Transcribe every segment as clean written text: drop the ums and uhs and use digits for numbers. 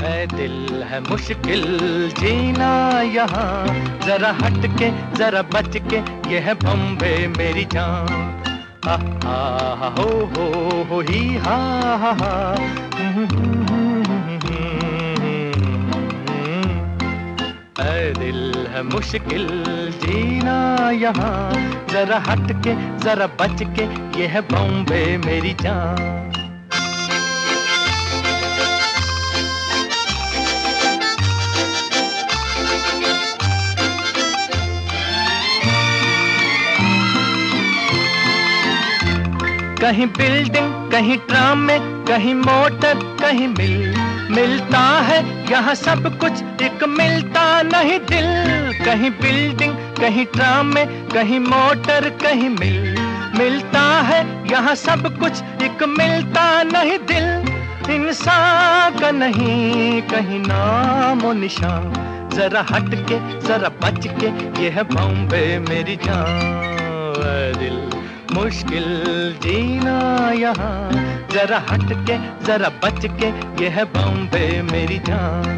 ऐ दिल है मुश्किल जीना यहाँ, जरा हट के जरा बच के, ये है बम्बे मेरी जान। हा हा हो ही हा हा। ऐ दिल है मुश्किल जीना यहाँ, जरा हट के जरा बच के, ये है बॉम्बे मेरी जान। कहीं बिल्डिंग कहीं ट्राम में, कहीं मोटर कहीं मिलता है यहाँ सब कुछ, एक मिलता नहीं दिल। कहीं बिल्डिंग कहीं ट्राम में, कहीं मोटर कहीं मिलता है यहाँ सब कुछ, एक मिलता नहीं दिल। इंसान का नहीं कहीं नाम और निशान, जरा हट के जरा बच के, ये है बॉम्बे मेरी जान। दिल मुश्किल जीना यहाँ, जरा हट के जरा बच के, ये है बॉम्बे मेरी जान।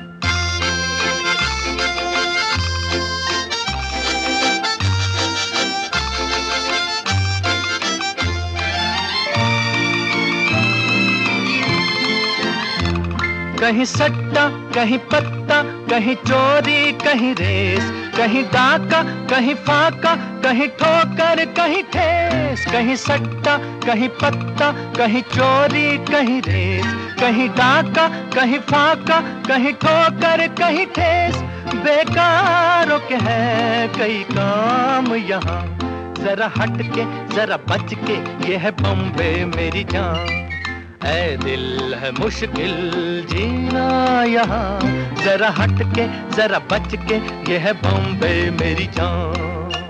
कहीं सट्टा कहीं पत्ता, कहीं चोरी कहीं रेस, कहीं डाका कहीं फाका, कहीं ठोकर कहीं ठेस। कहीं सट्टा कहीं पत्ता, कहीं चोरी कहीं रेस, कहीं डाका कहीं फाका, कहीं ठोकर कहीं ठेस। बेकारों के है कई काम यहाँ, जरा हट के जरा बच के, ये है बॉम्बे मेरी जान। ऐ दिल है मुश्किल जीना यहाँ, जरा हट के जरा बच के, ये है बॉम्बे मेरी जान।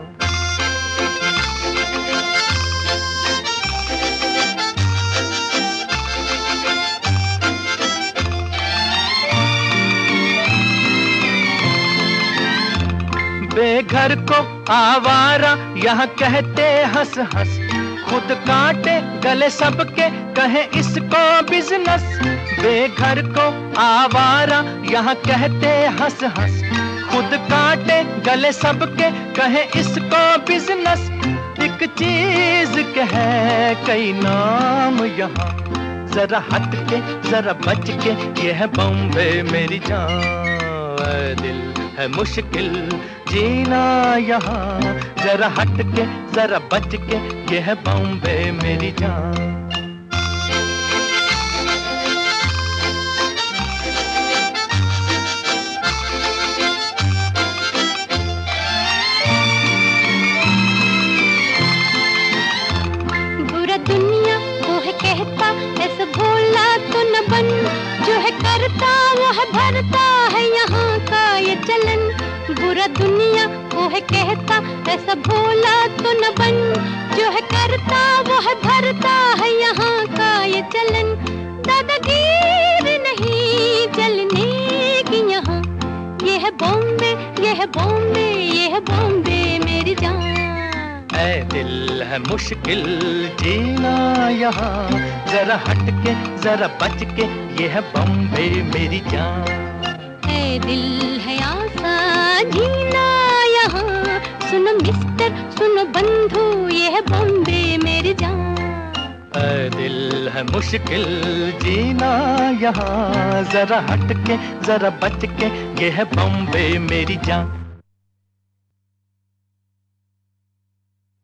बेघर को आवारा यहाँ कहते हंस हंस, खुद काटे गले सबके कहे इसको बिजनेस। बेघर को आवारा यहाँ कहते हंस हंस, खुद काटे गले सबके कहे इसको बिजनेस। एक चीज के है कई नाम यहाँ, जरा हट के जरा बच के, ये है बॉम्बे मेरी जान। दिल है मुश्किल जीना यहाँ, जरा हट के जरा बच के, ये है बॉम्बे मेरी जान। बुरा दुनिया वो है कहता, ऐसा भोला तो न बन, जो है करता वो है भरता है यहाँ का ये चलन। बुरा दुनिया वो है कहता, ऐसा भोला तो न बन, जो है करता वो है भरता है यहाँ का ये चलन। दादागीर नहीं चलने की यहाँ, ये है बॉम्बे ये है बॉम्बे ये है बॉम्बे मेरी जान। ऐ दिल है मुश्किल जीना यहाँ, जरा हट के जरा बच के, ये है बॉम्बे मेरी जान। ऐ दिल है आसान जीना यहाँ, सुनो मिस्टर सुनो बंधु, ये है बॉम्बे मेरी जान। ऐ दिल है मुश्किल जीना यहाँ, जरा हट के जरा बच के, ये है बॉम्बे मेरी जान।